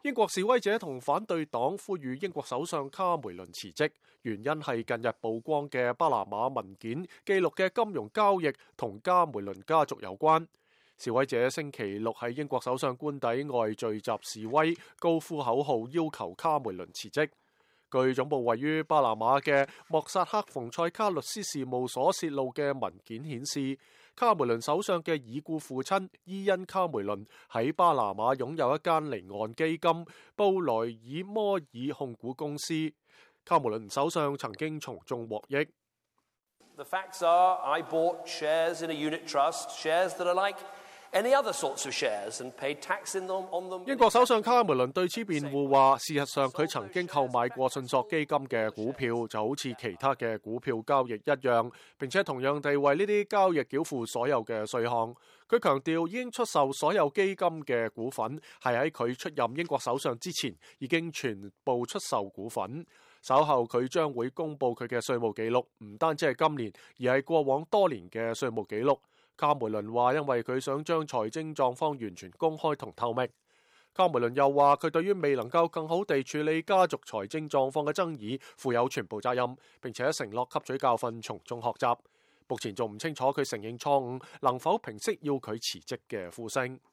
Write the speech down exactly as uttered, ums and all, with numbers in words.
英國示威者同反對黨呼籲英國首相卡梅倫辭職，原因係近日曝光嘅巴拿馬文件記錄嘅金融交易同卡梅倫家族有關。示威者星期六喺英國首相官邸外聚集示威，高呼口號要求卡梅倫辭職。據總部位於巴拿馬嘅莫薩克馮塞卡律師事務所泄露嘅文件顯示，卡梅倫首相嘅已故父親伊恩卡梅倫喺巴拿馬擁有一間離岸基金布萊爾摩爾控股公司。卡梅倫首相曾經從中獲益。 The facts are, I bought shares in a unit trust, shares that are like any other sorts of shares and paid tax in them on them. 英國首相卡梅倫對此辯護話，事實上佢曾經購買過信託基金嘅股票，就好似其他嘅股票交易一樣，並且同樣地為呢啲交易繳付所有嘅稅項。佢強調已經出售所有基金嘅股份，係喺佢出任英國首相之前已經全部出售股份。稍後佢將會公布佢嘅稅務記錄，唔單止係今年，而係過往多年嘅稅務記錄。卡梅倫話因為佢想將財政狀況完全公開同透明。卡梅倫又話佢對於未能夠更好地處理家族財政狀況嘅爭議負有全部責任，並且承諾吸取教訓，從中學習。目前仲唔清楚佢承認錯誤能否平息要佢辭職嘅呼聲。